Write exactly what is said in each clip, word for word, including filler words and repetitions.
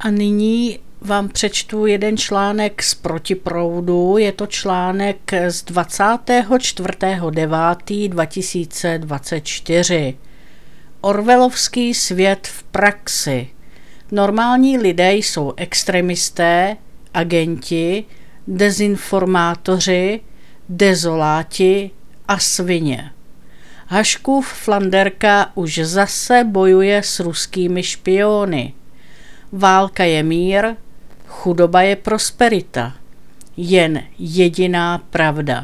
A nyní vám přečtu jeden článek z Protiproudu. Je to článek z dvacátého čtvrtého devátého dva tisíce dvacet čtyři. Orwellovský svět v praxi. Normální lidé jsou extremisté, agenti, dezinformátoři, dezoláti a svině. Haškův flanderka už zase bojuje s ruskými špiony. Válka je mír, chudoba je prosperita. Jen jediná pravda.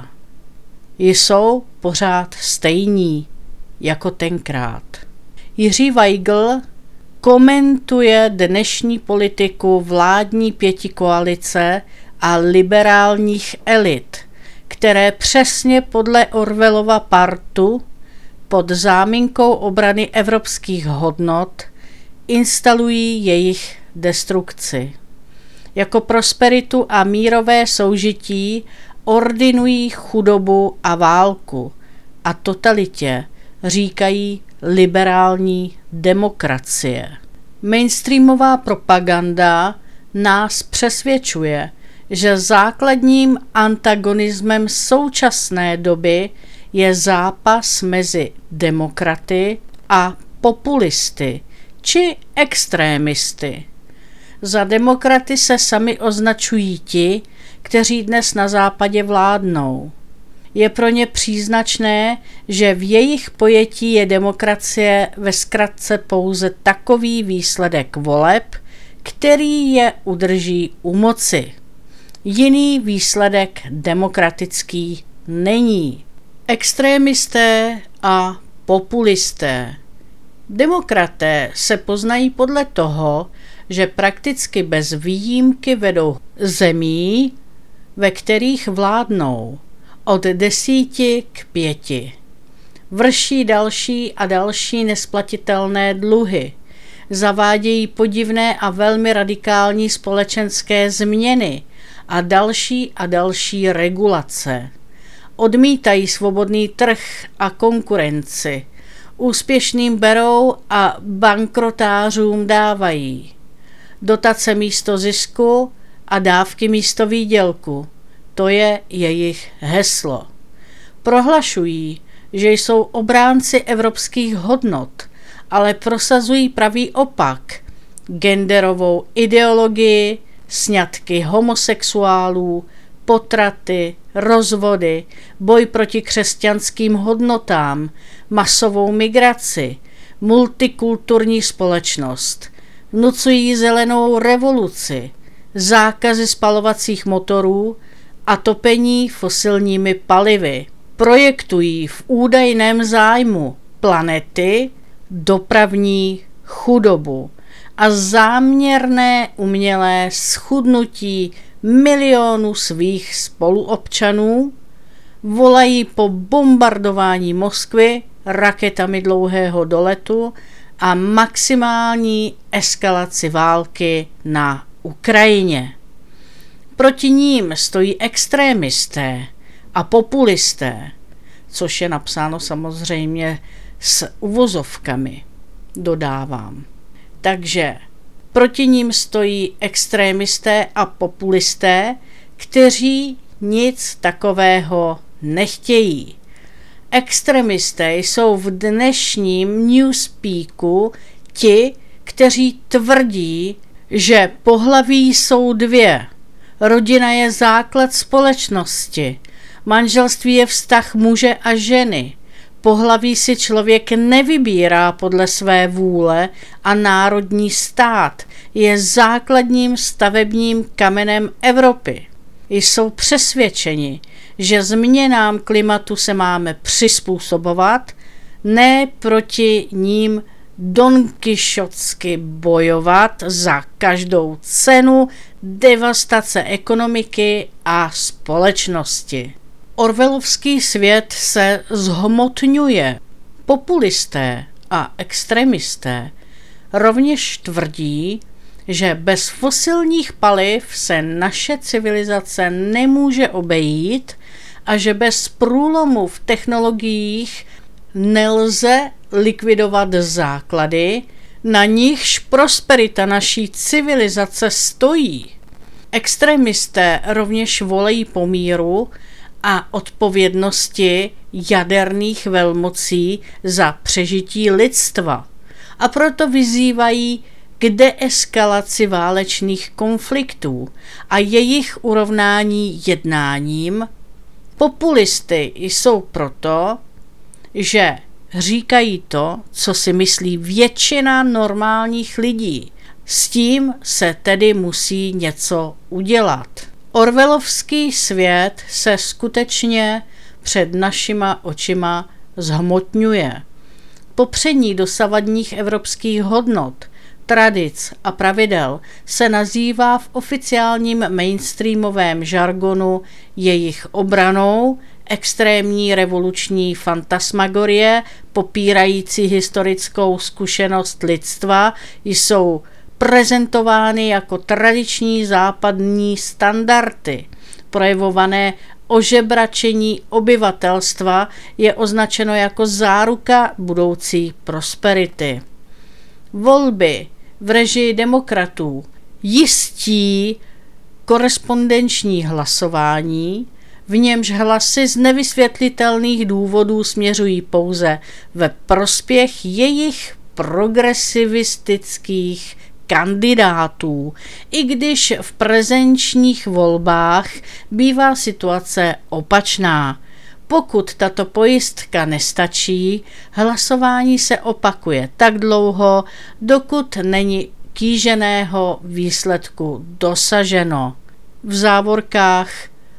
Jsou pořád stejní jako tenkrát. Jiří Weigl komentuje dnešní politiku vládní pětikoalice a liberálních elit, které přesně podle Orwellova partu pod záminkou obrany evropských hodnot instalují jejich destrukci. Jako prosperitu a mírové soužití ordinují chudobu a válku a totalitě říkají liberální demokracie. Mainstreamová propaganda nás přesvědčuje, že základním antagonismem současné doby je zápas mezi demokraty a populisty či extrémisty. Za demokraty se sami označují ti, kteří dnes na západě vládnou. Je pro ně příznačné, že v jejich pojetí je demokracie ve zkratce pouze takový výsledek voleb, který je udrží u moci. Jiný výsledek demokratický není. Extrémisté a populisté. Demokraté se poznají podle toho, že prakticky bez výjimky vedou zemí, ve kterých vládnou, od desíti k pěti. Vrší další a další nesplatitelné dluhy. Zavádějí podivné a velmi radikální společenské změny a další a další regulace. Odmítají svobodný trh a konkurenci. Úspěšným berou a bankrotářům dávají. Dotace místo zisku a dávky místo výdělku. To je jejich heslo. Prohlašují, že jsou obránci evropských hodnot, ale prosazují pravý opak. Genderovou ideologii, sňatky homosexuálů, potraty, rozvody, boj proti křesťanským hodnotám, masovou migraci, multikulturní společnost. Vnucují zelenou revoluci, zákazy spalovacích motorů a topení fosilními palivy. Projektují v údajném zájmu planety dopravní chudobu a záměrné umělé schudnutí milionů svých spoluobčanů, volají po bombardování Moskvy raketami dlouhého doletu a maximální eskalaci války na Ukrajině. Proti ním stojí extrémisté a populisté, což je napsáno samozřejmě s uvozovkami, dodávám. Takže proti ním stojí extrémisté a populisté, kteří nic takového nechtějí. Extremisté jsou v dnešním newspeaku ti, kteří tvrdí, že pohlaví jsou dvě. Rodina je základ společnosti. Manželství je vztah muže a ženy. Pohlaví si člověk nevybírá podle své vůle a národní stát je základním stavebním kamenem Evropy. Jsou přesvědčeni, že změnám klimatu se máme přizpůsobovat, ne proti ním donkišotsky bojovat za každou cenu devastace ekonomiky a společnosti. Orwellovský svět se zhmotňuje. Populisté a extremisté rovněž tvrdí, že bez fosilních paliv se naše civilizace nemůže obejít a že bez průlomu v technologiích nelze likvidovat základy, na nichž prosperita naší civilizace stojí. Extremisté rovněž volají po míru a odpovědnosti jaderných velmocí za přežití lidstva a proto vyzývají k deeskalaci válečných konfliktů a jejich urovnání jednáním. Populisty jsou proto, že říkají to, co si myslí většina normálních lidí. S tím se tedy musí něco udělat. Orwellovský svět se skutečně před našima očima zhmotňuje. Popření dosavadních evropských hodnot, tradic a pravidel se nazývá v oficiálním mainstreamovém žargonu jejich obranou, extrémní revoluční fantasmagorie, popírající historickou zkušenost lidstva, jsou prezentovány jako tradiční západní standardy. Projevované ožebračení obyvatelstva je označeno jako záruka budoucí prosperity. Volby v režii demokratů jistí korespondenční hlasování, v němž hlasy z nevysvětlitelných důvodů směřují pouze ve prospěch jejich progresivistických kandidátů, i když v prezenčních volbách bývá situace opačná. Pokud tato pojistka nestačí, hlasování se opakuje tak dlouho, dokud není kýženého výsledku dosaženo. V závorkách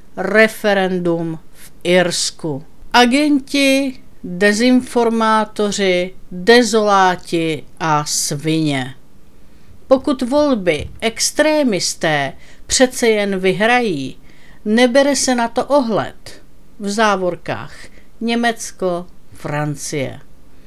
referendum v Irsku. Agenti, dezinformátoři, dezoláti a svině. Pokud volby extrémisté přece jen vyhrají, nebere se na to ohled. V závorkách Německo, Francie.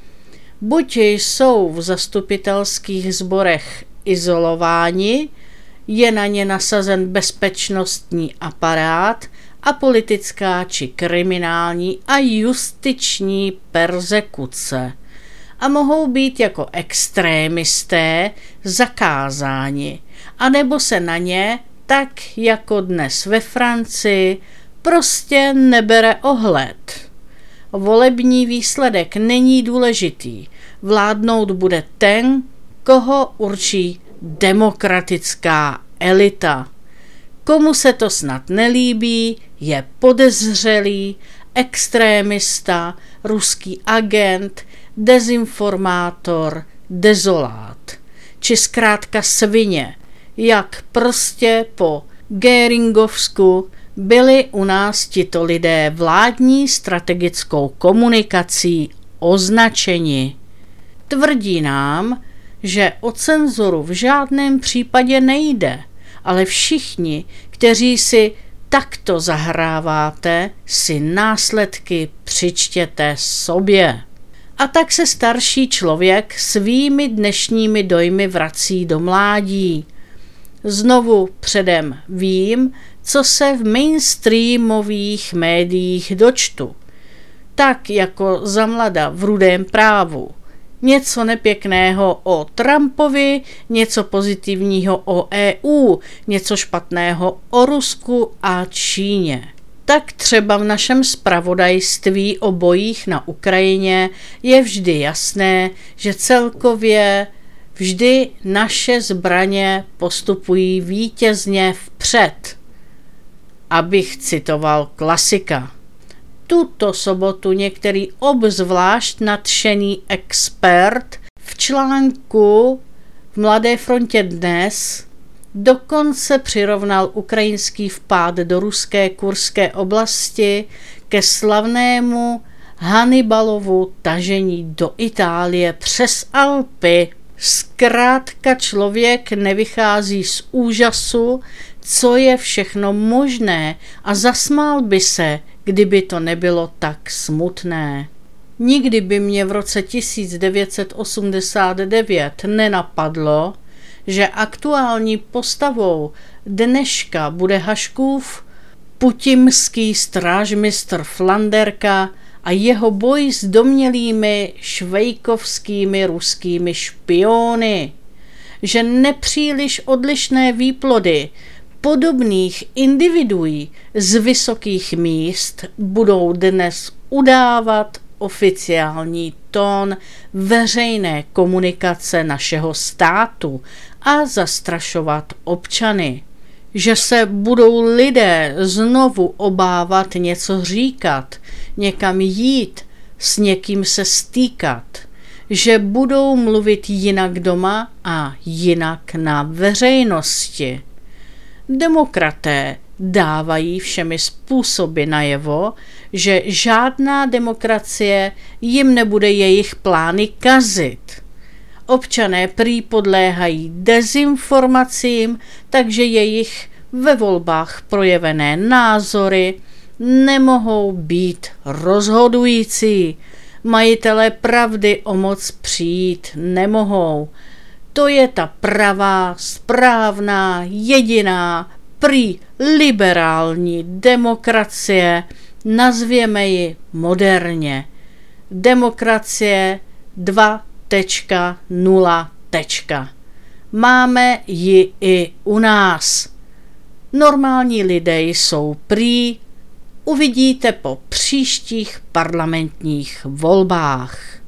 Buď jsou v zastupitelských sborech izolováni, je na ně nasazen bezpečnostní aparát a politická či kriminální a justiční perzekuce a mohou být jako extrémisté zakázáni, anebo se na ně, tak jako dnes ve Francii, prostě nebere ohled. Volební výsledek není důležitý. Vládnout bude ten, koho určí demokratická elita. Komu se to snad nelíbí, je podezřelý, extrémista, ruský agent, dezinformátor, dezolát. Či zkrátka svině, jak prostě po Göringovsku byli u nás tito lidé vládní strategickou komunikací označeni. Tvrdí nám, že o cenzuru v žádném případě nejde, ale všichni, kteří si takto zahráváte, si následky přičtěte sobě. A tak se starší člověk svými dnešními dojmy vrací do mládí. Znovu předem vím, co se v mainstreamových médiích dočtu. Tak jako za mlada v Rudém právu. Něco nepěkného o Trumpovi, něco pozitivního o E U, něco špatného o Rusku a Číně. Tak třeba v našem zpravodajství o bojích na Ukrajině je vždy jasné, že celkově vždy naše zbraně postupují vítězně vpřed. Abych citoval klasika. Tuto sobotu některý obzvlášť nadšený expert v článku v Mladé frontě dnes dokonce přirovnal ukrajinský vpád do ruské Kurské oblasti ke slavnému Hannibalovu tažení do Itálie přes Alpy. Zkrátka člověk nevychází z úžasu, co je všechno možné, a zasmál by se, kdyby to nebylo tak smutné. Nikdy by mě v roce tisíc devět set osmdesát devět nenapadlo, že aktuální postavou dneška bude Haškův putimský strážmistr Flanderka a jeho boj s domnělými švejkovskými ruskými špiony, že nepříliš odlišné výplody podobných individuí z vysokých míst budou dnes udávat oficiální tón veřejné komunikace našeho státu a zastrašovat občany. Že se budou lidé znovu obávat něco říkat, někam jít, s někým se stýkat, že budou mluvit jinak doma a jinak na veřejnosti. Demokraté dávají všemi způsoby najevo, že žádná demokracie jim nebude jejich plány kazit. Občané prý podléhají dezinformacím, takže jejich ve volbách projevené názory nemohou být rozhodující. Majitelé pravdy o moc přijít nemohou. To je ta pravá, správná, jediná, prý liberální demokracie, nazvěme ji moderně. Demokracie dva tečka nula. Máme ji i u nás. Normální lidé jsou prý, uvidíte po příštích parlamentních volbách.